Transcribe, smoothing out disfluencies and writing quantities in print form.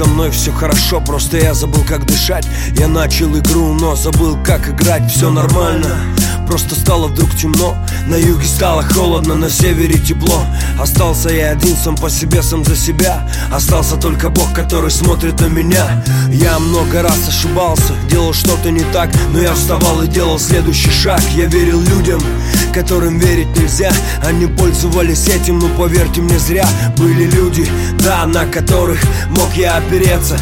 со мной все хорошо, просто я забыл, как дышать. Я начал игру, но забыл, как играть. Все нормально, просто стало вдруг темно. На юге стало холодно, на севере тепло. Остался я один, сам по себе, сам за себя. Остался только Бог, который смотрит на меня. Я много раз ошибался, делал что-то не так, но я вставал и делал следующий шаг. Я верил людям, которым верить нельзя. Они пользовались этим, но поверьте мне, зря. Были люди, да, на которых мог я опереться.